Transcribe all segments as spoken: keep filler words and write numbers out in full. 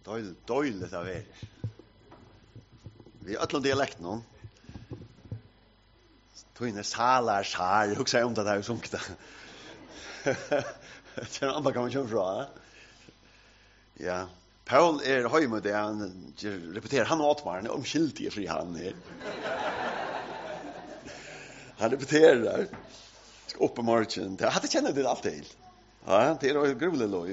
Døyl, døyligt av er. Vi er ötlund dialekt nå. Tøyne salar, sar, hugsa jeg om det der vi sunkta. Det er en annen kan man kjømme fra, eh? Ja. Paul er høy med det, han repeterer, han og Otmar, han er omskyldig fri han her. Han repeterer, skal opp i morgen. Jeg hadde kjennet det alltid. Ja, det er gruvlig lov.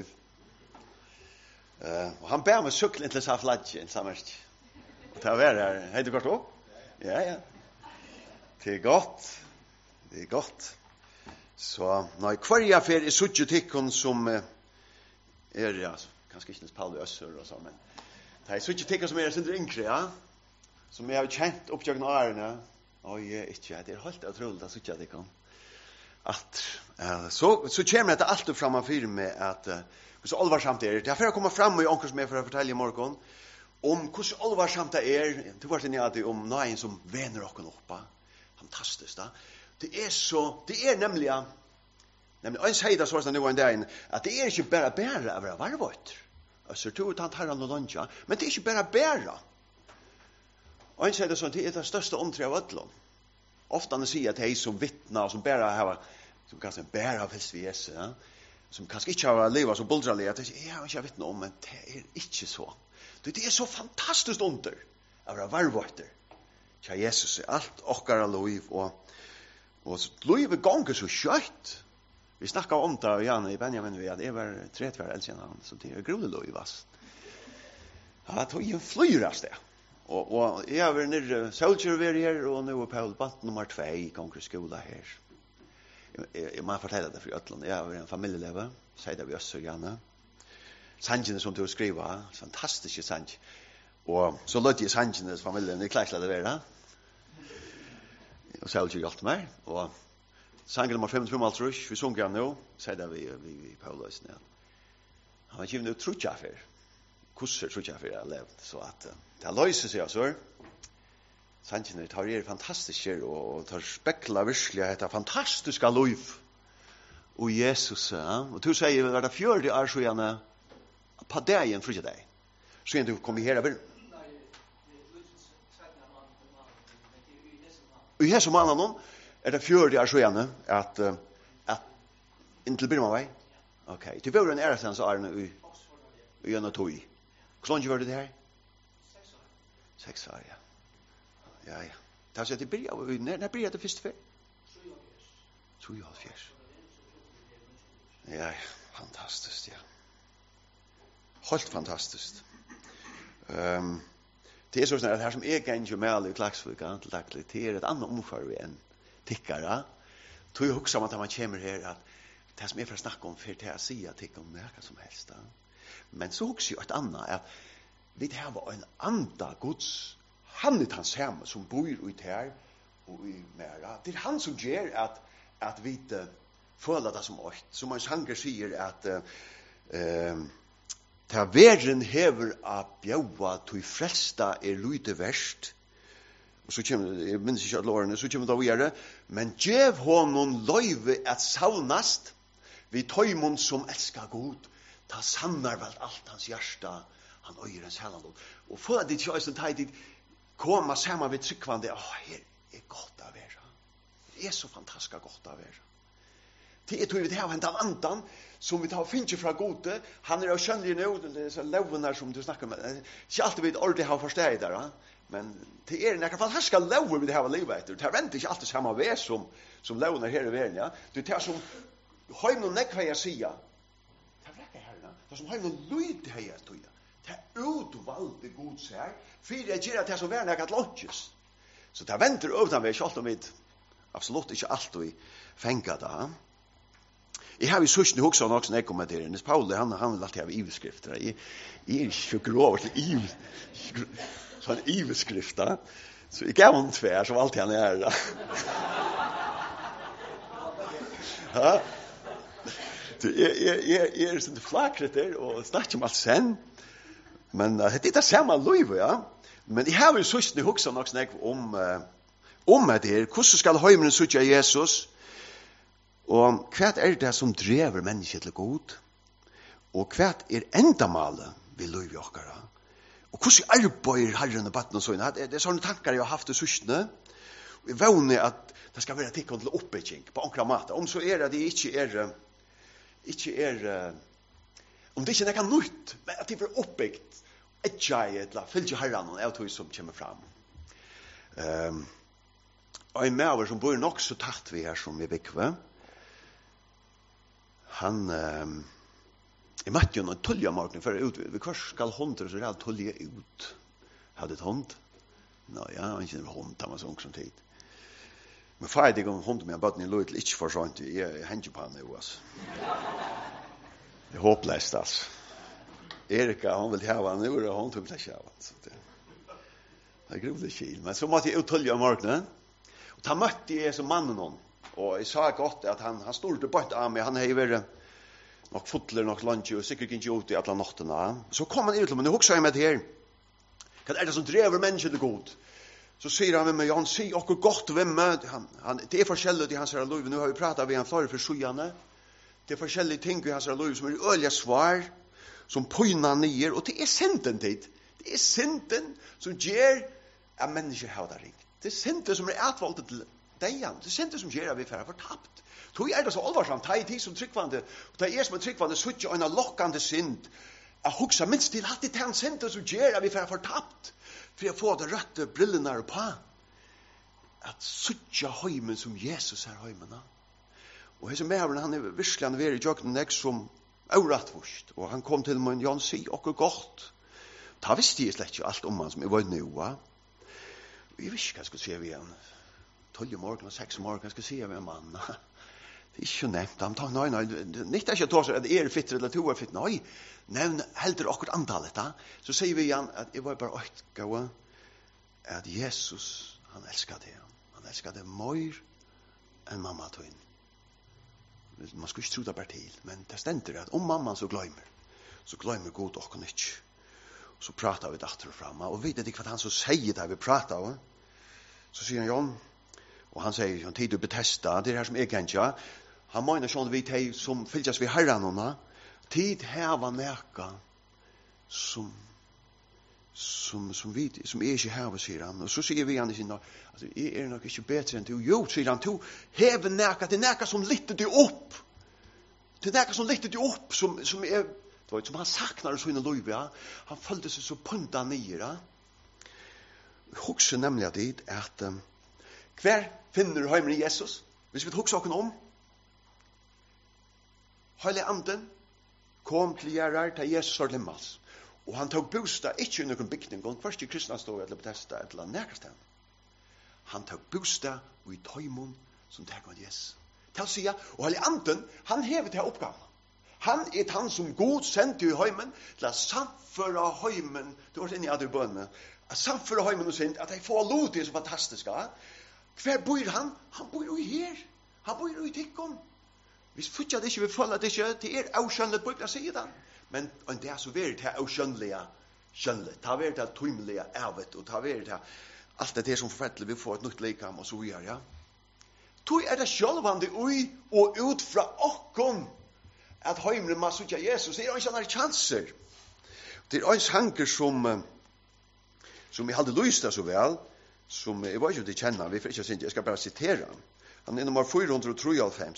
Uh, og han ber meg syklen til seg fladje, samverst. Og til å være her, hei du kvart opp? Ja, ja. Det er godt. Det er godt. Så, når hver jeg fer i suttje tikkun som uh, er, ja, kanskje ikke Paul i Øssur og så, men det er suttje tikkun som er sin yngre, ja, som jeg har kjent oppgjøkken årene, og jeg ikke, det er helt utrolig at suttje tikkun. At, uh, så, så kommer det alltid fram av fyr med at uh, hvordan alvarsamt er det. Det er for å komme fram i ångre som er for å fortelle i morgen om hvordan alvarsamt det er. Det var det at om noen som vener åkken oppa. Fantastisk da. Det er så, det er nemlig, nemlig, en sier det så var det nå en dag, at det er ikke bare bære av å være varvått. Altså, to tant her og lunge, men det er ikke bare bære. Og en sier det sånn, det er det største omtre av ødlån. Ofte han sier at de som vittner, som bære har, som kanskje bære av helst vi er, ja, som kanskje ikke har livet så buldralig, at jeg har ikke vittnet om, men det er ikke så. Det er så fantastisk under av å være varvåtter. Kja Jesus er alt okkara liv, og, og livet ganger så kjøtt. Vi snakket om det, Janne, i Benjamin, vi at jeg var trettver eldre enn han, så det er grulig liv, ass. Ja, det er en flyrast det. Og, og jeg har vært nere, Sølger var her, og nå er Paul Batt nummer två i ganger skola her. Jeg, jeg må fortelle det for Øtland. Jeg er en familieleve, sier det vi også gjerne. Sanjene som du skriver, fantastiske sanj. Og så lødde jeg sanjene til familien, jeg klarer ikke å levere. Og så har jeg gjort meg. Og sangen nummer fem, fem, alt rush, vi sunger han nå, sier det vi, vi, vi Paulus. Ja. Han har givet noe trutjafer. Kusser trutjafer jeg har levd. Så at uh, det løser seg, altså. Sanjene tar er fantastiske, og tar spekla virkelig etter fantastiske liv. Og Jesus, ja. Og du sier, var det fjørde år så gjerne, på dagen fri deg. Så gjerne du kom i her, vel? Og i hese mannen nå, er det fjørde år så gjerne, at, at inntil blir man vei? Ok, til vi var en æresens årene i gjennom tog. Hvor langt var det her? Seks år. Seks år, ja. Ja, ja. Det er så at det blir, når blir det først før? Tror jeg halvfjers. Ja, ja. Fantastisk, ja. Helt fantastisk. Um, det er sånn at det her som er gjennom med i Klaksvika, til daglig, det er et annet omfør vi enn tikkere. Tror jeg også om at man kommer her, at det som er for å snakke om, for til å si at det ikke om noe som helst. Da. Men så også et annet, at vi har en andre Guds. Han er han samme som bor ut her og i Mera. Det er han som gjør at, at vi uh, føler det som åkt. Som en sanger sier at uh, uh, ta veren hever av bjaua til fresta er lyte verst. Og så kommer, jeg minns ikke at lårene, så kommer det å gjøre, men gjev honom løyve at saunast vi tøymon som elskar god. Ta sannar vel alt hans hjärsta, han øyer hans helland. Og for at det ikke er sånn tid, komma samman vid tryggvande, åh, her er godt av er. Det er så fantastisk godt av er. Det er tog vi har hentan andan, som vi tar finnes fra gode, han er jo skjønnelig nå, det er så lovene som du snakker med, ikke alltid vi ordentlig har forstått der, men det er en fantastisk lov vi har livet etter, det er vent ikke alltid samme vei som, som lovene her i verden, ja. Det er som, har noen nekva jeg sier, det er vrekke her, det er som har noen lyd her jeg tog, det er utvalgte god seg, for jeg gjør at det er så verden jeg kan låntjes. Så det venter øvdan vi, ikke alt om vi, absolutt ikke alt vi fengt det. Jeg har jo søsne hoksa nok som jeg kommer til, Nes Pauli, han, han vil alltid ha iveskrifter. Jeg, jeg er ikke grov til iv, sånn iveskrifter. Så jeg gav han tvær, som alltid han er. Ja. Jeg, jeg, jeg, jeg er sånn flakret der, og snakker om alt sen. Men uh, det er det samme liv, ja. Men jeg har jo søsne hoksa nok som jeg om, uh, om det her. Hvordan skal høymeren søtja Jesus? Og hva er det som drever mennesket til god? Og hva er endamalet vi lov i okkara. Og hvordan arbeider herren og batten og sånn? Det, det er sånne tankar jeg har haft i sørstene. Vi vågner at det skal være tikk til oppbygging på ankra måte. Om så er det det ikke er, ikke er, om det ikke er noe nytt, men at det blir oppbyggt, et jeg, eller fyllt herren og jeg tog som kommer fram. Um, og en maver som bor nok så tatt vi her som vi bekve, han, um, jeg møtte jo noen tullja marken for ut, vi hver skal håndre så redd tullja ut. Hadde et hånd? Nå, ja, ikke en hånd, han var så ung som tid. Men far jeg om hånden med en bøtten i løy til ikke for sånt, jeg, jeg hender på han jo, altså. Det er håpløst, altså. Erika, hun vil hava han, og hun tog ikke av han, så det, det er grovlig kil. Men så måtte jeg ut tullja marken, og da møtte jeg som mannen hon, og jeg sa godt at han, han stod på av meg, han har vært nok fotler, nok lunch, og sikkert ikke ut i alle nattene. Så kom han ut til meg, nå hoksa jeg med det her. Hva er det som drever mennesket god? Så sier han med meg, han sier okkur godt ved meg, han, han, det er forskjellig i hans her liv, nå har vi pratet ved han flere for sjøene, det er forskjellige ting i hans her liv som er øyelige svar, som pøyner nyer, og det er synden tid, det er synden som gjør at mennesker har det ringt. Det er synden som er atvalgt til deg, det er synden som gjør at vi får fortapt. Tog er det så alvarsamt, det er tid som tryggvande, og det er som en tryggvande, så ikke en lokkende synd, jeg hugsa minst til hatt i den synden som gjør at vi får fortapt, for jeg får det røtte brillene på, at suttja høymen som Jesus er høymen. Og hese meveren, han er virkelig han er i jøkken nek som øratvorst, og han kom til meg, Jan, si okkur godt. Da visste jeg slett ikke alt om han som jeg var nå. Og jeg visste hva jeg skulle se ved han. tolv morgen og seks morgen, hva skal jeg si ved en mann? Det er ikke nevnt. Han tar, nei, nei, det er ikke å ta seg at er fitter eller to er fitter. Nei, nevn heldur akkurat antallet. Da. Så sier vi igjen at jeg var bare åttgave at Jesus, han elsker det. Han elsker det mer enn mamma tog inn. Man skulle ikke tro det bare til, men det stender at om mamma så glemmer, så glemmer god dere ikke. Så prater vi datter frem, og vet ikke hva han så sier det vi prater om. Så sier han, Jon, og han sier, han tid du betesta, det er her som jeg kan ikke. Han mener sånn vi teg som fylles vi herren henne, tid heva neka som som som vi som er ikke heva, sier han. Og så sier vi han i sin, altså, jeg er nok ikke bedre enn du. Jo, sier han, du heva neka, det er neka som lytter du opp. Det er neka som lytter du opp, som, som er, det var som han saknar så innan løyve, ja. Han følte seg så punta nyer, ja. Hugsa nemlig at det at um, hver finner heimen i Jesus, hvis vi hugsa okken om, Heilig anden kom til gjerrar til Jesus var limmals. Og han tog bostad ikke i noen bygning, og først i kristna stod eller betesta et eller nekastan. Han tog bostad og i tøymon som tek av Jesus. Til å si, og Heilig anden, han hever til oppgaven. Han er han som god sendte i heimen til å samføre heimen, det var inne i andre bønene, at samføre heimen og sint, at jeg får lov til så fantastiske. Hver bor han? Han bor jo her. Han bor jo i tikkum. Hvis futja det ikke vil følge det ikke, det er avskjønnet på ikke å si det. Men det er så vært det avskjønnelige skjønnelige. Det har vært det tøymelige ævet, og det har vært det alt det som forfettelig vi får et nytt likam og så videre, ja. Tøy er det sjølvande ui og ut fra okkon at heimlen må sutja Jesus. Det er ikke noen chanser. Det er en sanger som som jeg hadde lyst til så vel, som jeg var ikke til å kjenne, vi får ikke si, jeg skal bare sitere han. Han er nummer fire hundre og tre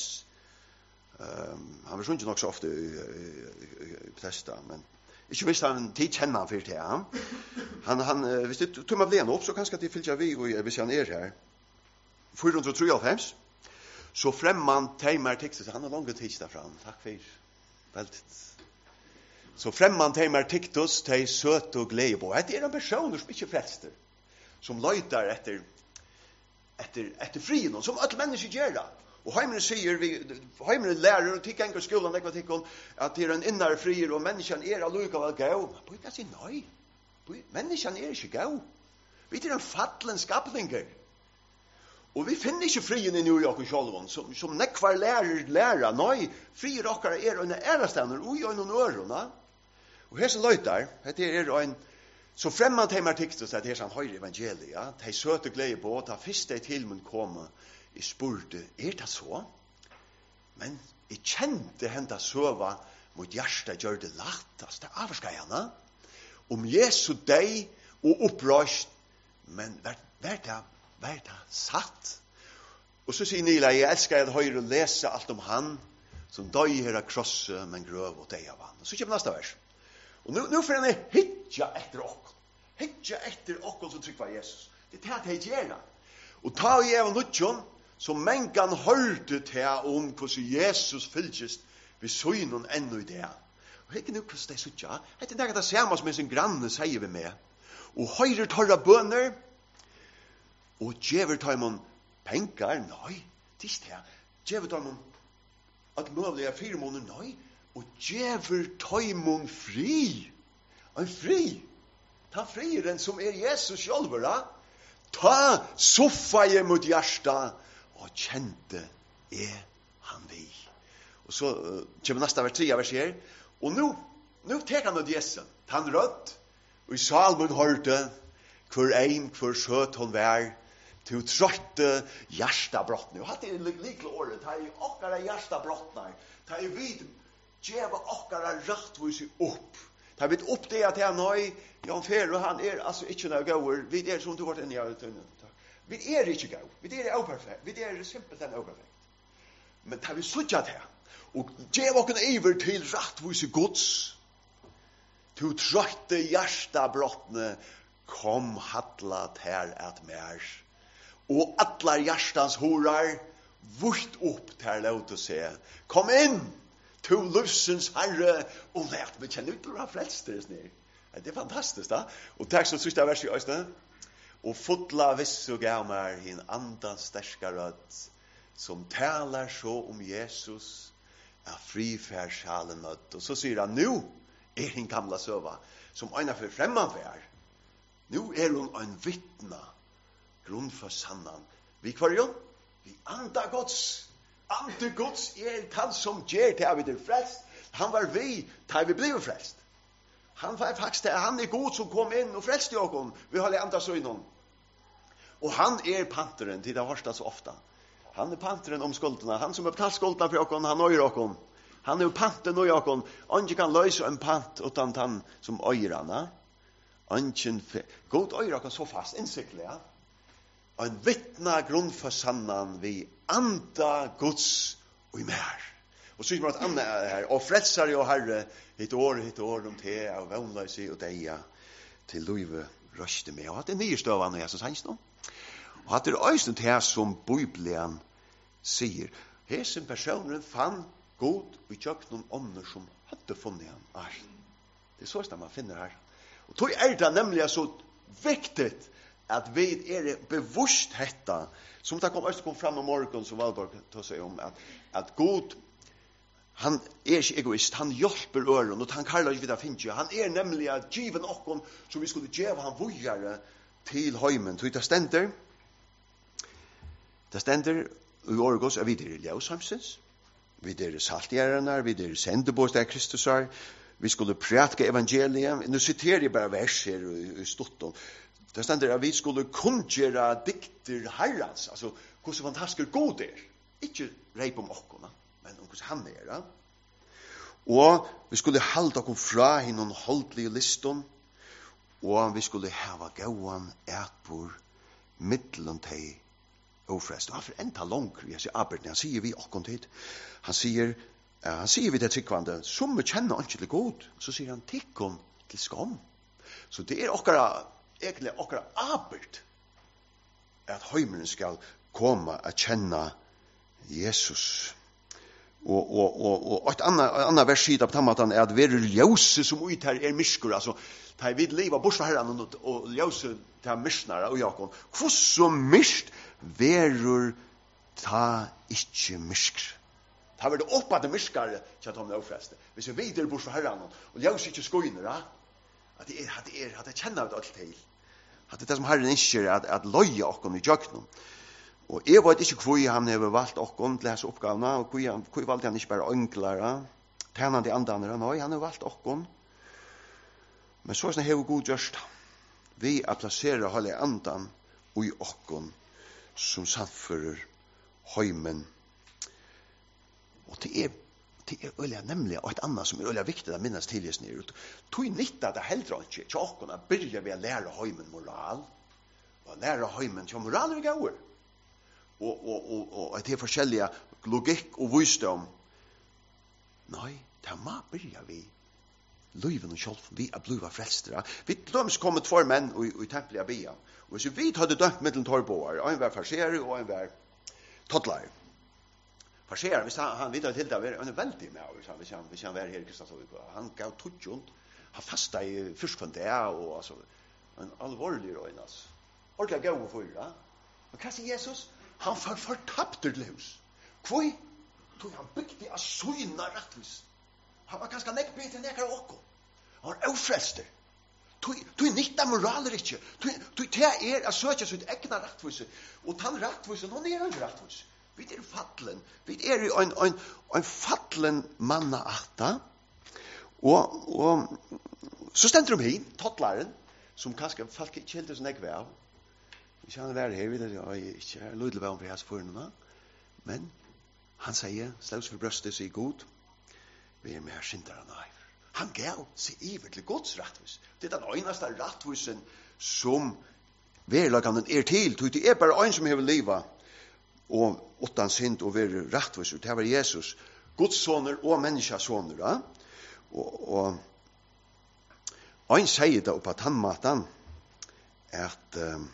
Um, han var ikke nok så ofte i, i, i, i testa, men ikke visst han tid kjenner han for det. Han, han, han hvis det tog meg bli han opp, så kanskje det fyller vi, hvis han er her. fire hundre og tre så fremman teimer tiktet, han har langt tid derfra, takk for veldig. Så fremman teimer tiktus til søt og glede på. Det er en person som ikke frelster, som løyter etter, etter, etter frien, som alle mennesker gjør det. Og heimene sier, vi, heimene lærer, og tikk enker skolen, at det er en innere frier, og menneskene er allikevel gau. Men på ikke si nei. Menneskene er ikke gau. Vi er en fattelen skapninger. Og vi finner ikke frien i New York og Kjolvån, som, som nekvar lærer lærer. Nei, frier okkar er en ærestender, og i en ørene. Og her som løyter, det er en, så fremman til meg tiktus, at det er sånn høyre evangeliet, ja. De søte glede på, da første tilmen komme, jeg spurte, er det så? Men jeg kjente henne søva mot hjertet gjør det lattast. Det avskar henne. om Jesu deg og opprøst, men vær, vær det, vær det satt. Og så sier Nila, jeg elsker at høyre og lese alt om han, som døg her av krosset, men grøv og deg av han. Og så kommer neste vers. Og nu, nu får han hitja etter okkur. Hitja etter okkur som trykker Jesus. Det er det jeg gjør. Og ta og jeg av nødjon, så mengan hørte til om hvordan Jesus fylgjest ved søgnen ennå i det. Og ikke nu hvordan det er suttja. Det er det samme som sin granne sier vi med. Og høyre torra bønner, og djever tar man penger, nei, tist her. Djever tar man at mulig er fire måneder, nei, og djever tar man fri. En fri. Ta frieren som er Jesus selv, da. Ta soffa jeg mot hjärsta, og kjente er han vi. Og så uh, kommer neste vers tre vers her. Og nu, nu tek han av djessen. Han rødt, og i salmen hørte, hver ein, hver søt hon vær, til trøtte hjertabrottene. Og hatt er likle året, ta i okkara hjertabrottene, ta i vid, djeva okkara rattvis opp. Ta vid opp det at jeg nøy, Jan Fer, og han er altså ikke noe gauer, vi er som du har inne i avtunnen. Vi er ikke gau, vi er operfekt, vi er simpelthen operfekt. Men ta vi sutja til, og djeva okkara iver til rattvis gods, til trøtte hjertabrottene, kom hadlat her at mer. Og atlar hjärstans horar vurt upp till låt och se. Kom in till lufsens herre och lärt mig känna ut några frälstes ner. Det är fantastiskt, da. Och tack så sista vers i östen. Och fotla viss och gamar hin andan stärska röd som talar så om Jesus är frifärdshalen mött. Och så säger han, nu är hin gamla söva som ena för främmanfär. Nu är hon en vittna grund för sannan. Vi kvarjon, vi anda Guds. Ande Guds är han som ger till att vi är frälst. Han var vi, till vi blev frälst. Han var faktiskt han är god som kom in och frälste oss. Vi har anda så innan. Och han är panteren till det hörsta så ofta. Han är panteren om skulderna. Han som har betalt skulderna för oss, han öjer oss. Han är panten och jag. Ingen kan lösa en pant utan han som öjer han. Ingen god öjer oss så fast insikliga. En vittna grund för sannan vi anda Guds och i mer. Och så är det att Anna är här. Och frälsare och herre, ett år, ett år om te, och vänla sig och deja till livet röste med. Och att det är nystövan och Jesus hans då. Och att det är östen det som Bibeln säger. Hesen personen fann god och tjökt någon ånder som hade funnit han. Det är så att man finner här. Och då är det nämligen så viktigt att vi är bevusst detta som det kom, kom fram om morgon som Valborg tog sig om att, att god han är inte egoist, han hjälper öron och han kallar inte finns han är nämligen given okon som vi skulle ge han vujare till heimen. Så det ständer det ständer i Orgos är vi det Ljósamsins, vi det saltjärarna, vi det sändebås där Kristus är, vi skulle predika evangelium. Nu citerar jag bara verser i stutton. Det ständer att vi skulle kungjera dikter herrans, alltså hur så fantastiskt god är. Inte reip om okkorna, men om hur han är. Ja? Och vi skulle halda okkom fra hinnon holdlige liston, og vi skulle hava gåan ætbor mittlen teg ofrest. Og han får enta langt, jeg sier Abertne, han sier vi okkom tid. Han sier, uh, han sier vi det tryggvande, som vi kjenner ikke til god, så sier han tikkom til skam. Så det er okkara, egentlig okkara Abert, at heimeren skal komme og kjenne Jesus. Og og og og ett annat annat vers sida på tamatan är att vi är ljus som ut här är myskor alltså ta vid leva bort för herran och och ljus ta mysknar och Jakob hur så myst verur ta inte mysk ta vart upp att myskar så att de är ofräste vi så vidare bort för herran och ljus inte skoiner att det är att det är att det känner allt till att det som herren inte att att loja och kom i jöknon. Og jeg vet ikke hvor han har valgt åkken til disse oppgavene, og hvor valgte han ikke bare ønklere, tjenende andre, nei, han har valgt åkken. Men så er det her god gjørst. Vi er plasseret hele andan i åkken som samfører høymen. Og det er det är öliga nämligen och ett annat som är öliga viktigt att minnas till just nu. Tog nytta det heller inte till att kunna börja med att lära höjmen moral. Och lära höjmen till moral är gåor. Och, och, och, och att det är forskjelliga logik och visdom. Nej, det må börja vi. Löven och själv, vi är bliva frälstere. Vi glöms kommer två män och, och i templet av bia. Och så vi hade dömt mellan torrboar. Och en var farserare och en var toddlare. Farserare, hvis han, han vidare till det, han är väldigt med. Hvis han, hvis han var här i Kristianshavn. Han gav tutjon. Han fastade i förskvånd det. Och alltså, en allvarlig röjn. Alltså. Orkar gav och fyra. Men vad säger Jesus? Han får förtappt till hus. Kvoi? Tog han byggde av syna rättvis. Han var ganska nekk bättre än nekar åko. Han var ofrälster. Du är nytta moraler inte. Du är er att söka sitt egna rättvise. Och han rättvisen, hon är en rättvise. Vi är fallen. Vi är en, en, en fallen manna atta. Och, och så ständer de hin, tottlaren, som kanske folk inte helt så nekk av. Vi känner vara här, vi vet jag inte är lydlig om för hans förnummer. Men han säger, slävs för bröstet sig god. Vi är mer syndare än nej. Han gav sig iver till Guds rättvis. Det är den enaste rättvisen som verkligen är till. Det är bara en som har livet och utan synd och vara rättvis. Det var Jesus, Guds soner och människas soner. Ja? Och, och en säger det på tandmatan att um,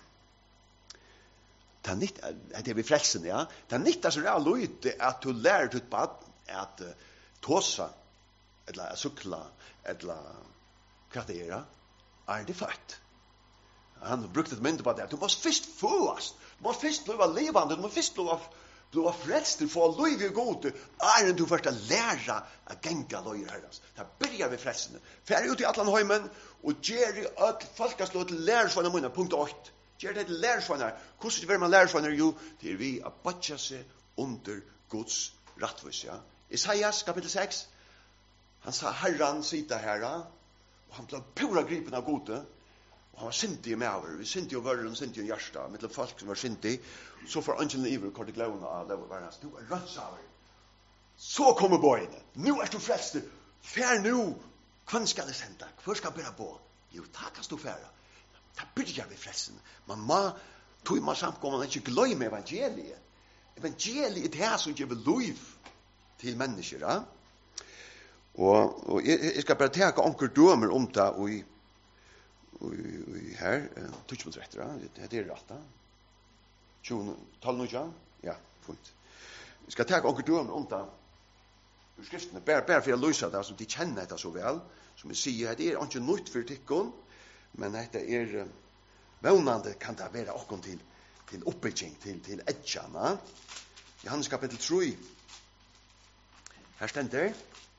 det är vi frälsen, ja. Det är nytta så reall ut att du lär ditt barn att uh, tåsa eller att cykla eller kvartera är det fakt. Han brukte ett mynt på det. Du måste först födas. Du måste först bli levande. Du måste först bli bli frälst för att liv är god. Är du först att lära att gänga löjer herrans. Det börjar vi frälsen. Fär ut i allan heimen och ger i öll folkaslå till lärsvana munna. Punkt åtta. Ger det till lärsvana. Hur ska man lärsvana? Jo, det är vi att batcha sig under Guds rättvis. Ja? Isaias kapitel sex. Han sa herran sitta här och han blev pura gripen av gode. Och han var sintig med över. Vi sintig och vörren, sintig och hjärsta. Med folk som var sintig. Så får angelen iver kort i glöna av det var hans. Nu är rönsaver. Så kommer bojene. Nu är du frälst. Fär nu. Kvön ska det sända. Kvön ska börja på. Jo, tackast du fära. Ta börjar vi frälsen. Man må tog man samkomman inte glömma evangeliet. Evangeliet är det här som ger liv till människor. Ja? Og, og jeg, jeg skal bare teka onker dømer om det og i, og i, og i her, tutsmålsretter, det er rett da. tolv nå, ja, fint. Jeg skal teka onker dømer om det ur skriftene, bare, bare for å løse det, som de kjenner det så vel, som jeg sier, det er ikke nytt for tikkene, men det er vånande kan det være okkom til, til oppbygging, til, til edjana. Johannes kapitel tre, her stender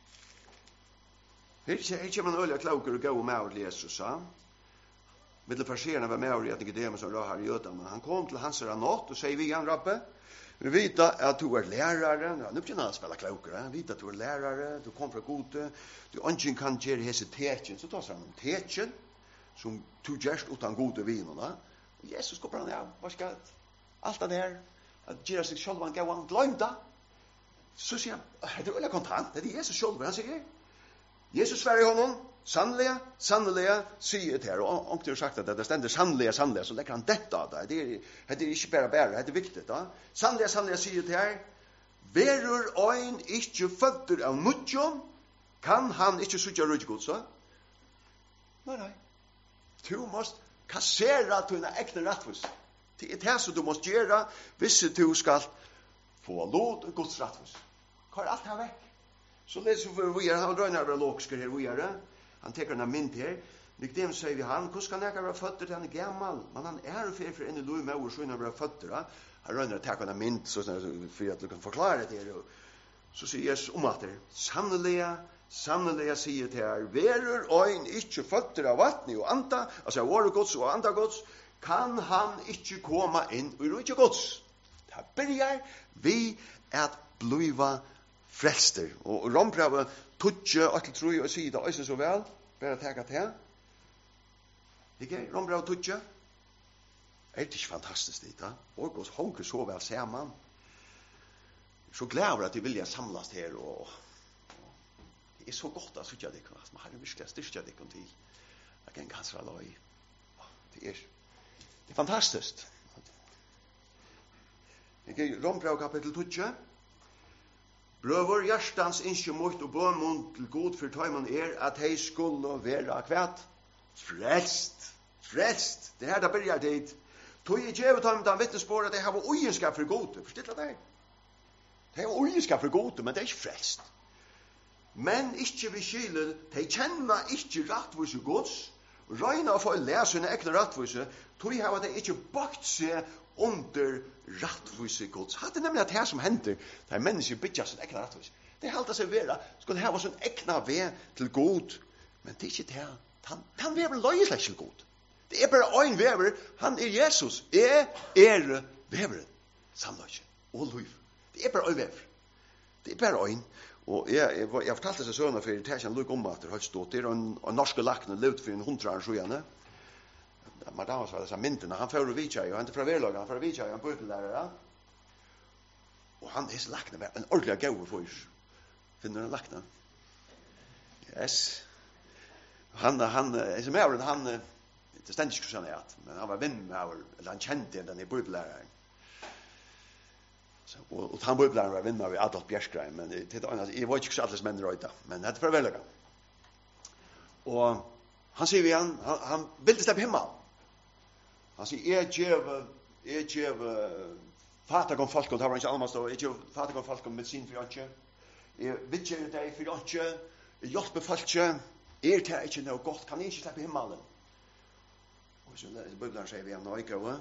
Her kommer en øyla klauker og gå med og Jesus, ja. Mittel farserene var med og i at Nicodemus som rå her i jøden, men han kom til hans her natt og sier vi han rappe, vi vet at du er lærere, ja, nu begynner han å spille klauker, ja. Vi vet at du er lærere, du kom fra gode, du ønsken kan gjøre hese tekjen, så tar han om tekjen, som du gjørst utan gode vinene. Og Jesus går på han, ja, hva skal alt det her, at gjøre seg selv, han gav han glømte. Så sier han, det er øyla kontant, det er Jesus selv, han sier, Jesus svarar honom, sannliga, sannliga, sier det her. Og om du har sagt at det stender sannliga, sannliga, så lägger han detta av det. Det er, det er ikke bare bare, det er viktig. Da. Sannliga, sannliga, sier det her. Verur øyn ikke fødder av nudjon, kan han ikke sutja rydgod, så? Nei, nei. Du måst kassera tuna ekne rattvis. Det er det som du måst gjøre, hvis du skal få låt og gods rattvis. Hva er alt her vekk? Så läser vi vi har drönar över logiska här vi är. Han tar en mynd här. Nicodemus säger vi han, hur ska han vara fötter till han är gammal? Men han är för för en loj med och så när vara fötter. Han rönnar att ta en mynd så för att du kan förklara det. Så säger Jesus om att det sannoliga, sannoliga säger till er, verur ein inte fötter av vatten och anta, alltså var Guds och anda Guds, kan han inte komma in och inte Guds. Det börjar vi att bliva frälster. Og romprøve tutje, atle tru og sida, og så vel, bare teka til. Ikke? Romprøve tutje. Er det ikke fantastisk det, da? Og oss honker så vel sammen. Så glad over at de vilja samlas her, og är så gott att sitta det kan man har en visst styrka det kan till. Jag kan ganska loj. Det är det är fantastiskt. Jag Rombrev kapitel tolv. Brøver hjärtans inskje mot og bønmund til god for tøyman er at hei skulle være kvært frelst. Frelst. Det her da byrjar dit. Tøy i djevet tøyman den vittnesbord at de har ogenskap for god. Forstiller det? De har ogenskap for god, men det er ikke frelst. Men ikke vi skiler, de kjenner ikke rattvise gods, røyna for å lese sine egne rattvise, tøy har de ikke bakt seg under rattvise gods. Hatt er nemlig at det som hender, det er mennesker bytja sin egna rattvise. Det er halta seg vera, skulle hava sin egna ved til god, men det er ikke det. Han, han vever løyeslek til god. Det er bare ein vever, han er Jesus. Jeg er veveren, samløyke og liv. Det er bare ein vever. Det er bare ein. Og jeg, jeg, jeg fortalte seg sønner for det er ikke en luk om at det har stått. Det er en, en norske lakne levd for en hundre år siden. Madame sa dessa myndene, han får vidtja, og han er fra Verlaga, han får vidtja, han bøter lærere. Og han er så lakne, en ordentlig gau for oss. Finner han lakne? Yes. Han, han, er som er, han, det stendig ikke sånn at, men han var venn med over, eller han kjente den i bøtelæreren. Og, og han bøtelæreren var venn med over Adolf Bjerskrein, men det, jeg var ikke så alles menn røyta, men det er fra Verlaga. Og han sier vi han, han, han ville steppe himmel. Han sier, jeg gjev, jeg gjev fatak om folk, og det har han ikke almast, og jeg gjev fatak om folk om medisin for ikke. Jeg vidtjer deg for ikke, jeg hjelper folk ikke, er det ikke noe godt, kan jeg ikke slippe himmelen? Og så bøbleren sier vi han, og jeg gav,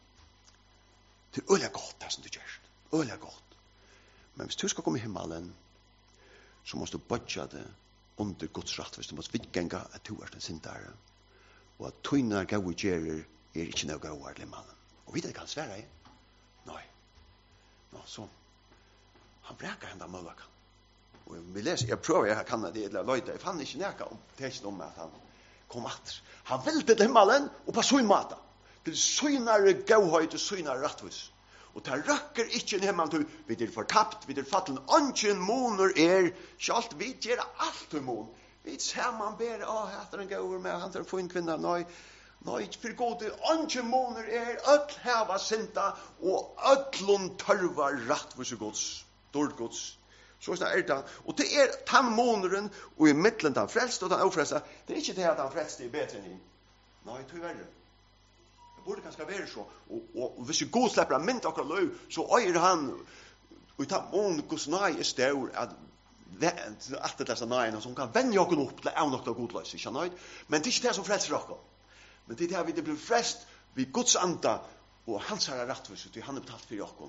det er øyla godt det som du gjør, øyla godt. Men hvis du skal komme i himmelen, så måst du bodja det under Guds rett, hvis du måst vidgenga at du er den sindare, og at tøynar gau gjerer er ikke noe gauar til mannen. Og videre kan svære i? Nei. Nå, så. Han brekar henne møllaka. Og vi leser, jeg prøver, jeg kan det, eller løyde, jeg fann ikke neka om teksten om at han kom atter. Han velte til himmelen, og på søyn mata. Til søynare gauhøy, til søynare rattvis. Og det røkker ikke inn himmelen til, vi er fortapt, vi er fattelen, ønsken moner er, ikke alt, vi gjør alt til mon. Vi ser man ber, å, heter en gauar med, han tar en fin kvinna, nei, Nei, for gode, ønske måneder er øll heva synda, og øllun tørvar rattvise gods, dårlig gods. Så er det. Og det er tann måneden, og i middelen den frelst og den ofrelst, det er ikke det at den frelst er bedre enn inn. Nei, det er verre. Det burde kanskje være så. Og, og, og hvis god slipper han mynd akkurat løy, så øyer han, og i tann måneden gos nei er stør, at etter disse nøyene, som kan vende okken opp til av noe godløs, ikke nøyd? Men det er ikke det som frelser okken. Men det er det vi det blir frest vid Guds anda og hans herre rattvise, til han er betalt for jokken.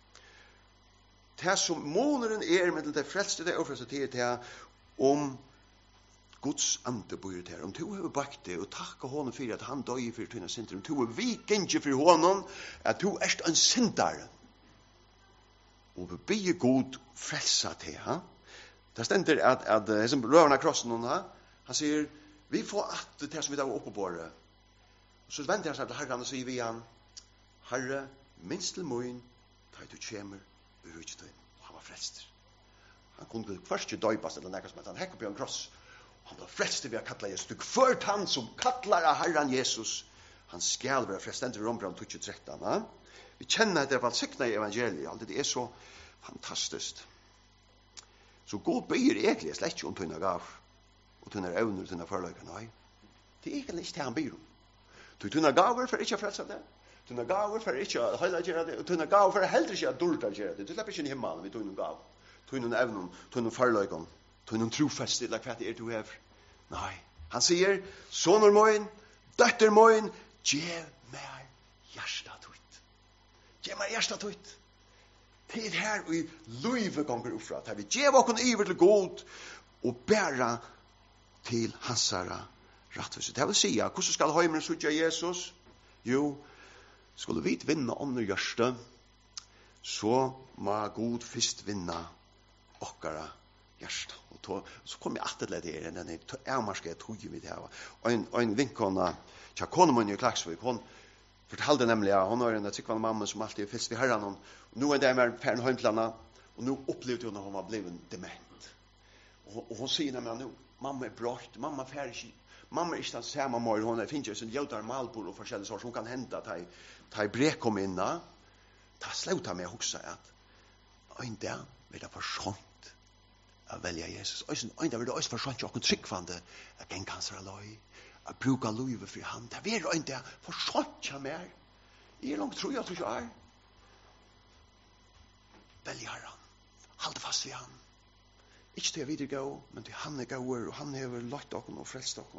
Det som måneden er med det frelste det og frelste til det om Guds ande bor det her. Om du har bakt det og takka honom for at han døy for tøyna synder. Om du har vikenge for honom at du er en syndare. Og vi blir god frelsa til han. Det stender at, at, at som røverna krossen hon ha, han sier, vi får at det som vi da var oppe på det. Så venter han seg til Herren og sier vi han, Herre, minst til moin, ta du kjemer, ur utstøyen. Han var frelster. Han kunne først ikke døypast eller nekast, men han hekk opp i en kross. Han var frelster ved å kalla Jesus. Du ført han som kallar av Herren Jesus. Han skal være frelster. Den til Rombrev tolv tretton. Ja? Vi kjenner at det er valgsikna i evangeliet. Alt det er så fantastisk. Så god bøyer egentlig slett ikke om tøyna gav. Og tøyna evner og tøyna forløyker. Nei. Det er egentlig ikke det han byr om. Du tunna gaver for ikke å frelse det. Tunna gaver for ikke å heila gjøre det. Og tunna gaver for heller ikke å dårlig gjøre det. Du slipper ikke inn i himmelen ved tunna gav. Tunna evnen, tunna farløyken, tunna trofest, eller hva det er du hever. Nei. Han sier, soner moin, døtter moin, gjev meg hjersta tutt. Gjev meg hjersta tutt. Det er her vi løyve gonger oppfra. Det er vi gjev okken iver til god, og bæra til hansara rattvise. Det vil si, hvordan skal heimeren sutja Jesus? Jo, skulle vi vinna ånder hjørste, så må god først vinna okkara hjørste. Og to, så kom jeg atter til det her, denne avmarske jeg tog vi det her. Og en, en vinkona, tja konemunn i Klagsvik, hun fortalte nemlig, ja, hun har en tryggvann mamma som alltid er fyrst ved herren, og nå er det med færen heimplana, og nå opplevde hun at hun var blevet dement. Och och hon säger nämligen nu, mamma är brått, mamma fär inte, mamma är inte samma mor, hon är finns ju sin jordar malbor och forskjellige sort som kan hända ta ta brek kom in där. Ta sluta med huxa att en där med det för sånt att välja Jesus. Och sen en där vill det också för sånt jag kan tryckvande att den cancer alloy att bruka löve för hand. Det vill en där för sånt jag mer. I långt tror jag tror jag är. Välja han. Håll fast vid han. Ikke til jeg videre gå, men til han er gåer, og han har lagt dere og frelst dere.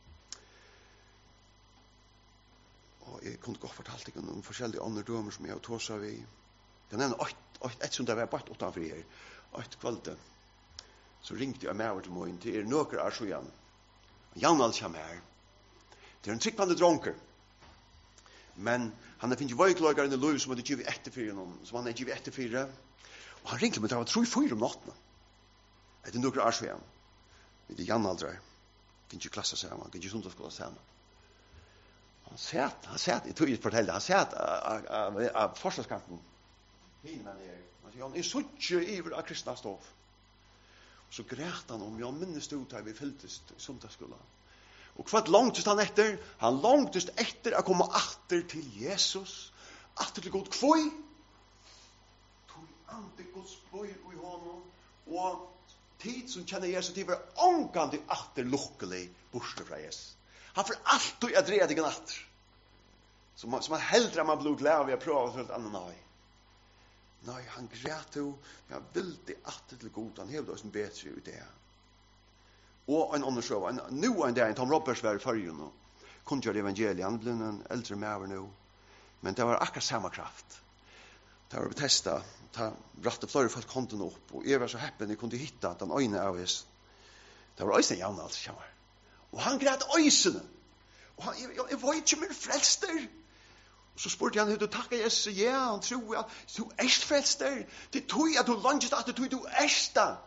Og jeg kunne godt fortalt dere om forskjellige andre dømer som jeg har tåst av i. Jeg nevner et, et som det var bare utenfor her. Et kvalitet. Så ringte jeg med til meg til er noen er så igjen. Janald kommer her. Det er en tryggvande dronker. Men han er finnes veiklagere i liv som han er givet etterfyrer, som han er givet etterfyrer. Og han ringte meg til å tro i fyr om natten. Det är några år sedan. Det är Jan Aldrar. Kan inte klassa sig man, kan inte sundagsskola sig man. Han satt, han satt, jag tror jag fortällde, han satt av förstadskanten. Hin men är. Man säger han är så iver av kristna stoff. Så grät han om jag minns ut här vi fylldes sundagsskola. Och kvart långt han efter, han långt efter att komma åter till Jesus. Åter till Gud kvoi. Tog ante Guds boj i honom och tid som känner Jesus till var ångande åter lucklig borste fra Jesus. Han får alltid att reda dig natt. Som man, som man hellre man blir glad vid att pröva för ett annat nej. Nej, han grät och jag vill det åter till god. Han hävdade oss en bättre ut det. Och en annan så, en, nu en dag, en Tom Roberts var i förrjun och kunde göra evangeliet. Han blev en äldre med nu. Men det var akkurat samma kraft. Det var betesta, ta bratte flera folk konton upp och jag var så häpen jag kunde hitta att han öjne av oss. Det var öjsen Jan alltså kommer. Och han grät öjsen. Och han, jag, jag var inte mer frälster. Och så spurte han hur du tackar Jesus. Ja, han tror att du är frälster. Det tog jag att du landet att du tog du är.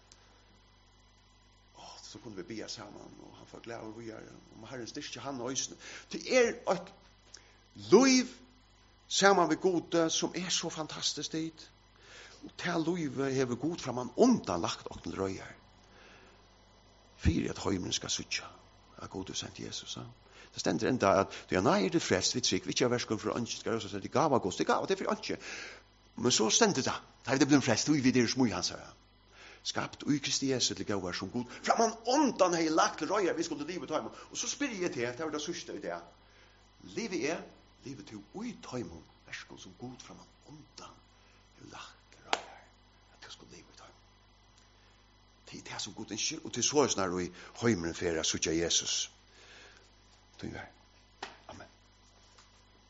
Och så kunde vi be samman och han får glädje och vi gör. Och Herren styrker han öjsen. Det är ett liv samman med gode som är så fantastiskt dit. Og til løyve hever god fra man undanlagt og til røyer. Fyre at høymen skal suttja av god og sendt Jesus. Det stender enda at du er nær det frelst, vi trykk, vi ikke er verskål for ønske, skal også si, det gav av gods, det gav av det for ønske. Men så stender det, da er det blitt frelst, og vi videre smøy hans her. Skapt ui Kristi Jesus til gav som god. Fra man undan hei lagt til røyer, vi skulle livet tøymen. Og så spyr jeg til, det var det sørste i det. Livet er, livet til ui tøymen, verskål som god fra man undan hei lagt. Det er som god en skyld, og til så er snar og i høymeren for å suttje Jesus. Det er